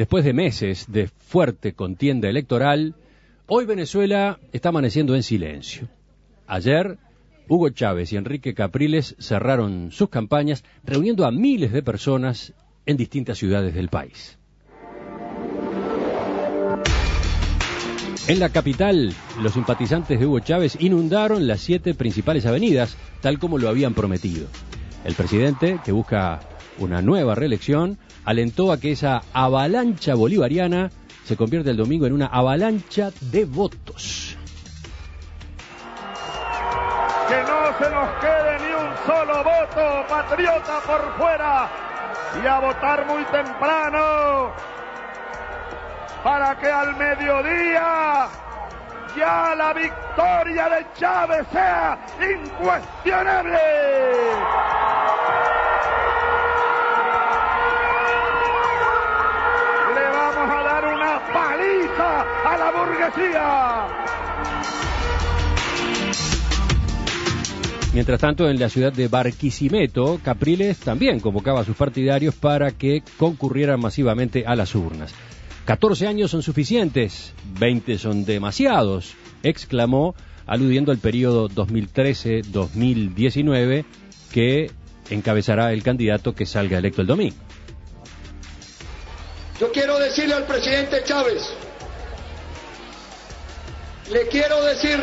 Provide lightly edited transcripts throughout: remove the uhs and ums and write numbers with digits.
Después de meses de fuerte contienda electoral, hoy Venezuela está amaneciendo en silencio. Ayer, Hugo Chávez y Enrique Capriles cerraron sus campañas reuniendo a miles de personas en distintas ciudades del país. En la capital, los simpatizantes de Hugo Chávez inundaron las 7 principales avenidas, tal como lo habían prometido. El presidente, que busca una nueva reelección, alentó a que esa avalancha bolivariana se convierta el domingo en una avalancha de votos. Que no se nos quede ni un solo voto patriota por fuera y a votar muy temprano para que al mediodía ya la victoria de Chávez sea incuestionable. Le vamos a dar una paliza a la burguesía. Mientras tanto, en la ciudad de Barquisimeto, Capriles también convocaba a sus partidarios para que concurrieran masivamente a las urnas. 14 años son suficientes, 20 son demasiados, exclamó, aludiendo al periodo 2013-2019 que encabezará el candidato que salga electo el domingo. Yo quiero decirle al presidente Chávez, le quiero decir,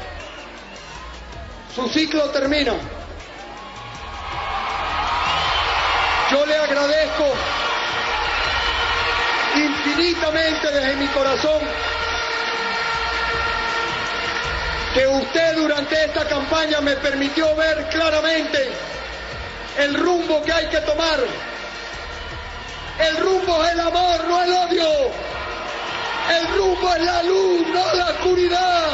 su ciclo termina. Yo le agradezco infinitamente desde mi corazón que usted durante esta campaña me permitió ver claramente el rumbo que hay que tomar. El rumbo es el amor, no el odio. El rumbo es la luz, no la oscuridad.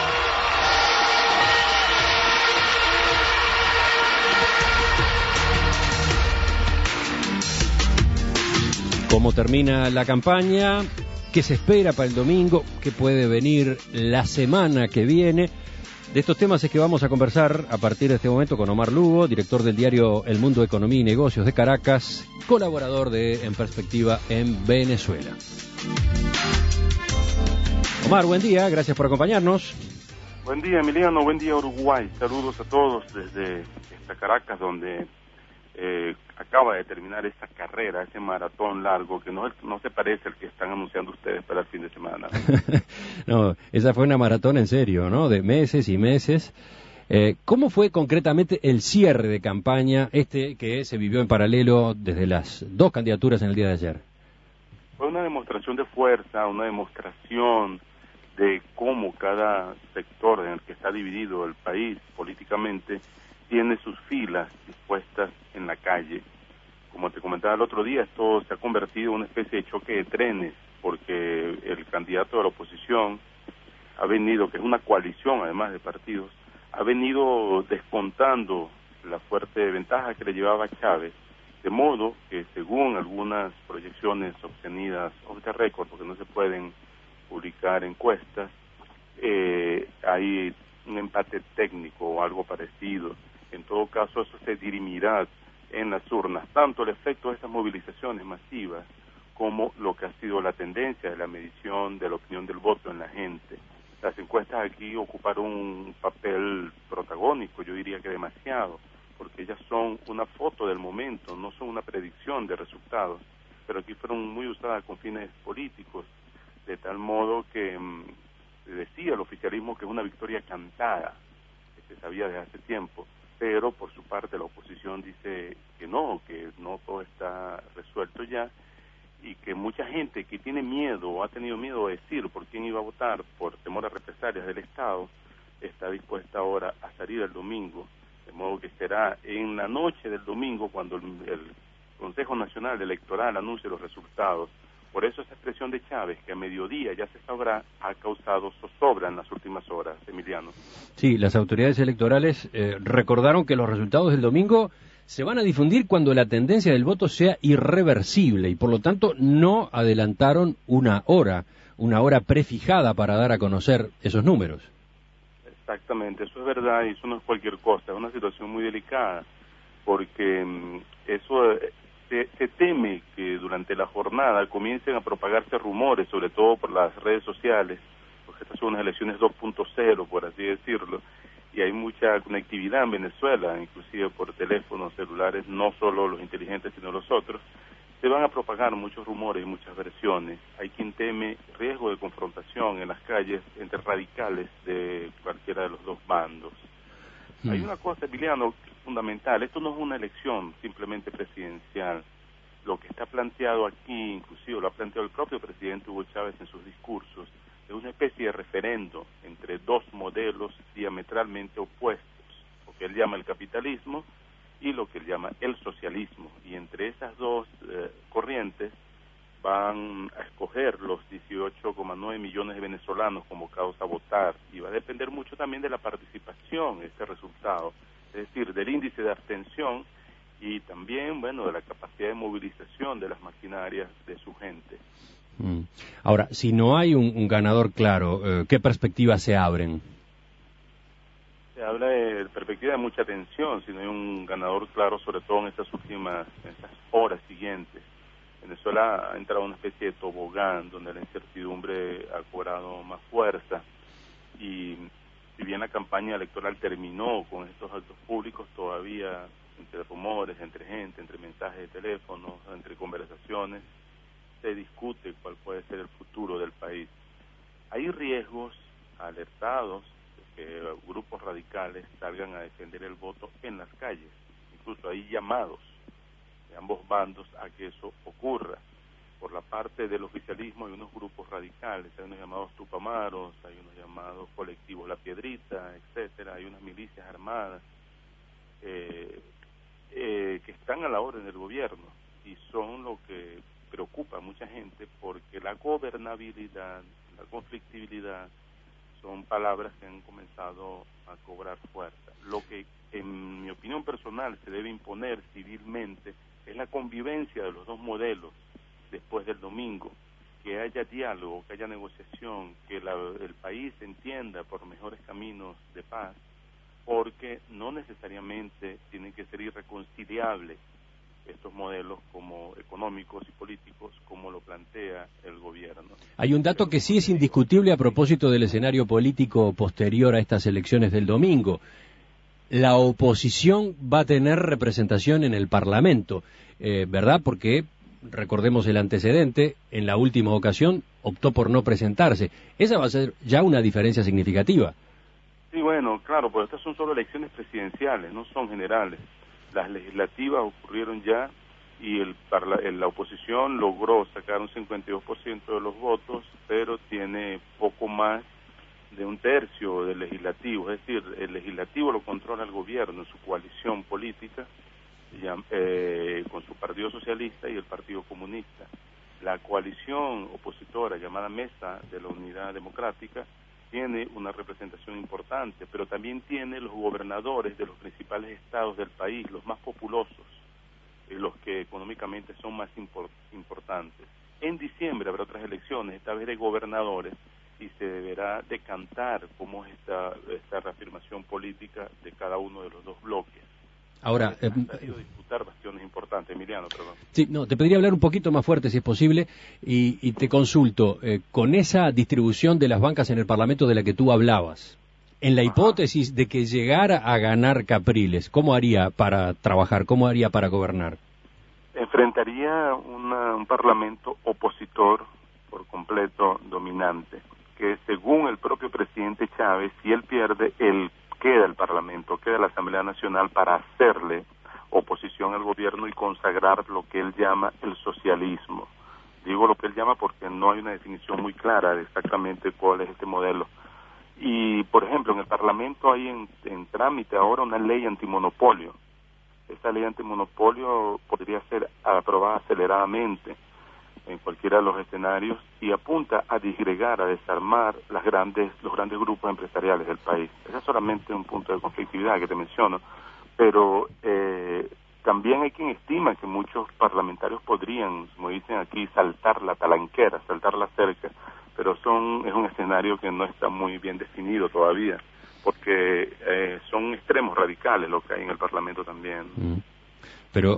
¿Cómo termina la campaña? ¿Qué se espera para el domingo? ¿Qué puede venir la semana que viene? De estos temas es que vamos a conversar a partir de este momento con Omar Lugo, director del diario El Mundo Economía y Negocios de Caracas, colaborador de En Perspectiva en Venezuela. Omar, buen día, gracias por acompañarnos. Buen día, Emiliano, buen día, Uruguay. Saludos a todos desde esta Caracas, donde acaba de terminar esta carrera, ese maratón largo que no se parece al que están anunciando ustedes para el fin de semana. No, esa fue una maratón en serio, ¿no? De meses y meses. ¿Cómo fue concretamente el cierre de campaña que se vivió en paralelo desde las 2 candidaturas en el día de ayer? Fue una demostración de fuerza, una demostración de cómo cada sector en el que está dividido el país políticamente tiene sus filas dispuestas en la calle. Como te comentaba el otro día, esto se ha convertido en una especie de choque de trenes, porque el candidato de la oposición ha venido, que es una coalición además de partidos, ha venido descontando la fuerte ventaja que le llevaba Chávez, de modo que según algunas proyecciones obtenidas off the record, porque no se pueden publicar encuestas, hay un empate técnico o algo parecido. En todo caso, eso se dirimirá en las urnas, tanto el efecto de estas movilizaciones masivas como lo que ha sido la tendencia de la medición de la opinión del voto en la gente. Las encuestas aquí ocuparon un papel protagónico, yo diría que demasiado, porque ellas son una foto del momento, no son una predicción de resultados, pero aquí fueron muy usadas con fines políticos, de tal modo que decía el oficialismo que es una victoria cantada, que se sabía desde hace tiempo, pero por su parte la oposición dice que no todo está resuelto ya, y que mucha gente que tiene miedo o ha tenido miedo de decir por quién iba a votar por temor a represalias del Estado, está dispuesta ahora a salir el domingo, de modo que será en la noche del domingo cuando el Consejo Nacional Electoral anuncie los resultados. Por eso esa expresión de Chávez, que a mediodía ya se sabrá, ha causado zozobra en las últimas horas, Emiliano. Sí, las autoridades electorales recordaron que los resultados del domingo se van a difundir cuando la tendencia del voto sea irreversible y por lo tanto no adelantaron una hora prefijada para dar a conocer esos números. Exactamente, eso es verdad y eso no es cualquier cosa, es una situación muy delicada porque eso se teme que durante la jornada comiencen a propagarse rumores, sobre todo por las redes sociales, porque estas son unas elecciones 2.0, por así decirlo, y hay mucha conectividad en Venezuela, inclusive por teléfonos celulares, no solo los inteligentes, sino los otros. Se van a propagar muchos rumores y muchas versiones. Hay quien teme riesgo de confrontación en las calles entre radicales de cualquiera de los dos bandos. Hay una cosa, Emiliano, fundamental. Esto no es una elección simplemente presidencial. Lo que está planteado aquí, inclusive lo ha planteado el propio presidente Hugo Chávez en sus discursos, es una especie de referendo entre dos modelos diametralmente opuestos, lo que él llama el capitalismo y lo que él llama el socialismo. Y entre esas dos corrientes van a escoger los 18,9 millones de venezolanos convocados a votar, y va a depender mucho también de la participación, este resultado, es decir, del índice de abstención y también, bueno, de la capacidad de movilización de las maquinarias de su gente. Ahora, si no hay un ganador claro, ¿qué perspectivas se abren? Se habla de perspectiva de mucha tensión, si no hay un ganador claro, sobre todo en estas horas siguientes. Venezuela ha entrado en una especie de tobogán donde la incertidumbre ha cobrado más fuerza, y si bien la campaña electoral terminó con estos actos públicos, todavía entre rumores, entre gente, entre mensajes de teléfono, entre conversaciones, se discute cuál puede ser el futuro del país. Hay riesgos alertados de que grupos radicales salgan a defender el voto en las calles. Incluso hay llamados de ambos bandos a que eso ocurra. Por la parte del oficialismo hay unos grupos radicales, hay unos llamados tupamaros, hay unos llamados colectivos La Piedrita, etcétera, hay unas milicias armadas que están a la orden del gobierno y son lo que preocupa a mucha gente, porque la gobernabilidad, la conflictibilidad son palabras que han comenzado a cobrar fuerza. Lo que en mi opinión personal se debe imponer civilmente es la convivencia de los dos modelos después del domingo, que haya diálogo, que haya negociación, que el país entienda por mejores caminos de paz, porque no necesariamente tienen que ser irreconciliables estos modelos como económicos y políticos como lo plantea el gobierno. Hay un dato que sí es indiscutible a propósito del escenario político posterior a estas elecciones del domingo. La oposición va a tener representación en el Parlamento, ¿verdad? Porque, recordemos el antecedente, en la última ocasión optó por no presentarse. Esa va a ser ya una diferencia significativa. Sí, bueno, claro, pero estas son solo elecciones presidenciales, no son generales. Las legislativas ocurrieron ya y la oposición logró sacar un 52% de los votos, pero tiene poco más de un tercio del legislativo. Es decir, el legislativo lo controla el gobierno, su coalición política, con su Partido Socialista y el Partido Comunista. La coalición opositora llamada Mesa de la Unidad Democrática tiene una representación importante, pero también tiene los gobernadores de los principales estados del país, los más populosos, los que económicamente son más importantes. En diciembre habrá otras elecciones, esta vez de gobernadores, y se deberá decantar cómo es esta reafirmación política de cada uno de los dos bloques. Ahora, disputar bastiones importantes, Emiliano, perdón. Sí, no, te pediría hablar un poquito más fuerte si es posible y te consulto, con esa distribución de las bancas en el Parlamento de la que tú hablabas, en la hipótesis de que llegara a ganar Capriles, ¿cómo haría para trabajar, cómo haría para gobernar? Enfrentaría un Parlamento opositor por completo dominante, que según el propio presidente Chávez, si él pierde, queda el Parlamento, queda la Asamblea Nacional para hacerle oposición al gobierno y consagrar lo que él llama el socialismo. Digo lo que él llama porque no hay una definición muy clara de exactamente cuál es este modelo. Y, por ejemplo, en el Parlamento hay en trámite ahora una ley antimonopolio. Esta ley antimonopolio podría ser aprobada aceleradamente en cualquiera de los escenarios y apunta a disgregar, a desarmar los grandes grupos empresariales del país. Ese es solamente un punto de conflictividad que te menciono, pero también hay quien estima que muchos parlamentarios podrían, como dicen aquí, saltar la talanquera, saltar la cerca, pero es un escenario que no está muy bien definido todavía, porque son extremos radicales lo que hay en el Parlamento también. Pero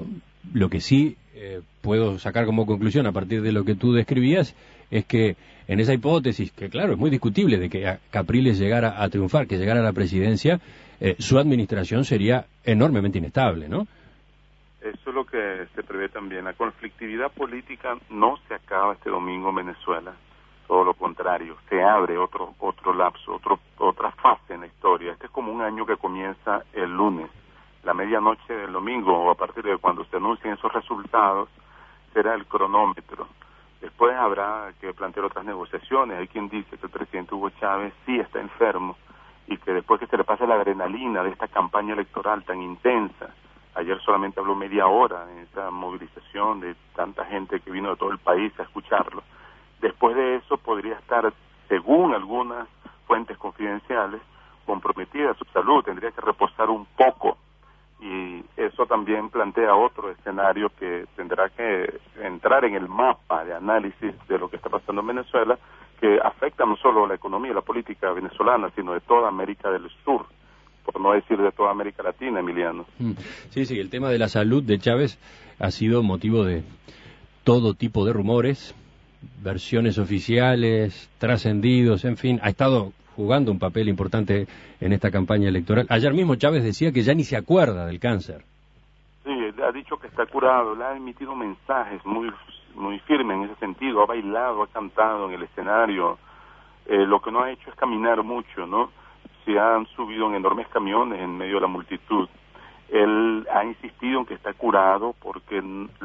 Lo que sí puedo sacar como conclusión a partir de lo que tú describías es que en esa hipótesis, que claro, es muy discutible, de que Capriles llegara a triunfar, que llegara a la presidencia, su administración sería enormemente inestable, ¿no? Eso es lo que se prevé también. La conflictividad política no se acaba este domingo en Venezuela, todo lo contrario, se abre otro lapso, otra fase en la historia. Este es como un año que comienza el lunes. La medianoche del domingo, o a partir de cuando se anuncien esos resultados, será el cronómetro. Después habrá que plantear otras negociaciones. Hay quien dice que el presidente Hugo Chávez sí está enfermo y que después que se le pase la adrenalina de esta campaña electoral tan intensa, ayer solamente habló media hora en esa movilización de tanta gente que vino de todo el país a escucharlo, después de eso podría estar, según algunas fuentes confidenciales, comprometida su salud, tendría que reposar un poco. Y eso también plantea otro escenario que tendrá que entrar en el mapa de análisis de lo que está pasando en Venezuela, que afecta no solo la economía y la política venezolana, sino de toda América del Sur, por no decir de toda América Latina, Emiliano. Sí, el tema de la salud de Chávez ha sido motivo de todo tipo de rumores, versiones oficiales, trascendidos, en fin, ha estado jugando un papel importante en esta campaña electoral. Ayer mismo Chávez decía que ya ni se acuerda del cáncer. Sí, ha dicho que está curado, le ha emitido mensajes muy firmes en ese sentido, ha bailado, ha cantado en el escenario, lo que no ha hecho es caminar mucho, ¿no? Se han subido en enormes camiones en medio de la multitud. Él ha insistido en que está curado porque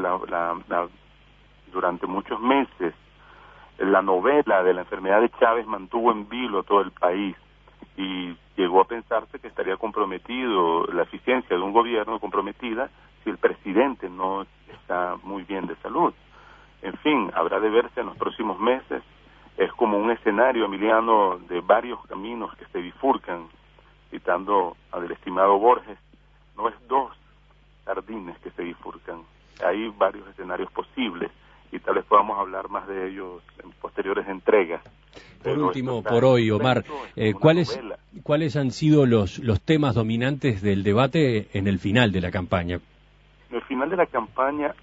durante muchos meses la novela de la enfermedad de Chávez mantuvo en vilo a todo el país y llegó a pensarse que estaría comprometido la eficiencia de un gobierno comprometida si el presidente no está muy bien de salud. En fin, habrá de verse en los próximos meses. Es como un escenario, Emiliano, de varios caminos que se bifurcan, citando al estimado Borges, no es dos jardines que se bifurcan, hay varios escenarios posibles y tal vez podamos hablar más de ellos en posteriores entregas. Por último, por hoy, Omar, ¿cuáles han sido los temas dominantes del debate en el final de la campaña? En el final de la campaña,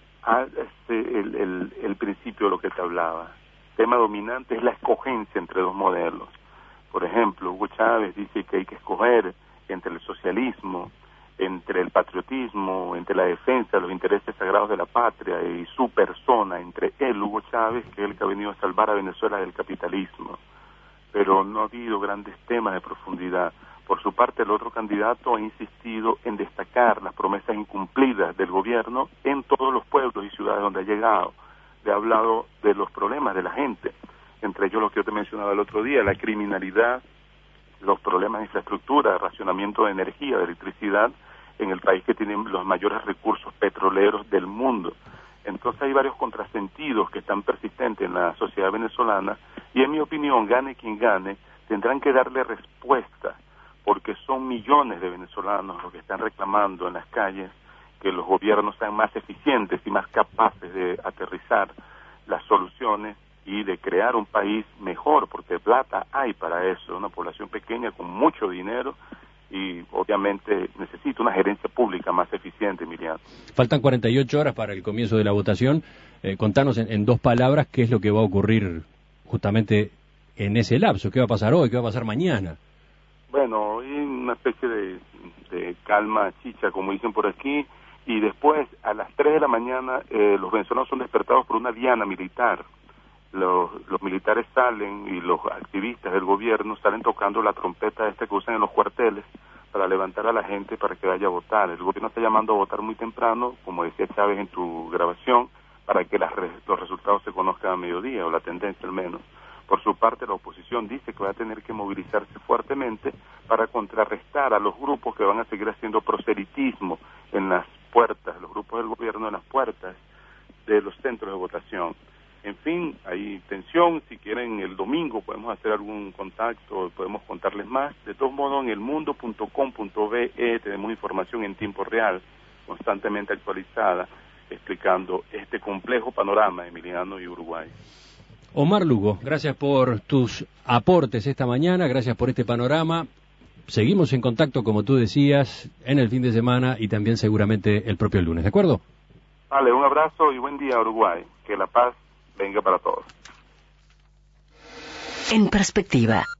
el principio de lo que te hablaba. El tema dominante es la escogencia entre dos modelos. Por ejemplo, Hugo Chávez dice que hay que escoger entre el socialismo, entre el patriotismo, entre la defensa de los intereses sagrados de la patria y su persona, entre él, Hugo Chávez, que es el que ha venido a salvar a Venezuela del capitalismo. Pero no ha habido grandes temas de profundidad. Por su parte, el otro candidato ha insistido en destacar las promesas incumplidas del gobierno en todos los pueblos y ciudades donde ha llegado. Le ha hablado de los problemas de la gente, entre ellos lo que yo te mencionaba el otro día, la criminalidad, los problemas de infraestructura, de racionamiento de energía, de electricidad, en el país que tiene los mayores recursos petroleros del mundo. Entonces hay varios contrasentidos que están persistentes en la sociedad venezolana y en mi opinión, gane quien gane, tendrán que darle respuesta porque son millones de venezolanos los que están reclamando en las calles que los gobiernos sean más eficientes y más capaces de aterrizar las soluciones y de crear un país mejor, porque plata hay para eso, una población pequeña con mucho dinero y obviamente necesita una gerencia pública más eficiente, Emiliano. Faltan 48 horas para el comienzo de la votación. Contanos en dos palabras qué es lo que va a ocurrir justamente en ese lapso, qué va a pasar hoy, qué va a pasar mañana. Bueno, hoy una especie de calma chicha, como dicen por aquí, y después a las 3 de la mañana los venezolanos son despertados por una diana militar. Los militares salen y los activistas del gobierno salen tocando la trompeta que usan en los cuarteles para levantar a la gente para que vaya a votar. El gobierno está llamando a votar muy temprano, como decía Chávez en tu grabación, para que los resultados se conozcan a mediodía, o la tendencia al menos. Por su parte, la oposición dice que va a tener que movilizarse fuertemente para contrarrestar a los grupos que van a seguir haciendo proselitismo en las puertas, los grupos del gobierno en las puertas de los centros de votación. En fin, hay tensión. Si quieren, el domingo podemos hacer algún contacto, podemos contarles más. De todos modos, en elmundo.com.be tenemos información en tiempo real, constantemente actualizada, explicando este complejo panorama, Emiliano y Uruguay. Omar Lugo, gracias por tus aportes esta mañana, gracias por este panorama. Seguimos en contacto, como tú decías, en el fin de semana y también seguramente el propio lunes, ¿de acuerdo? Vale, un abrazo y buen día, Uruguay. Que la paz venga para todos. En perspectiva.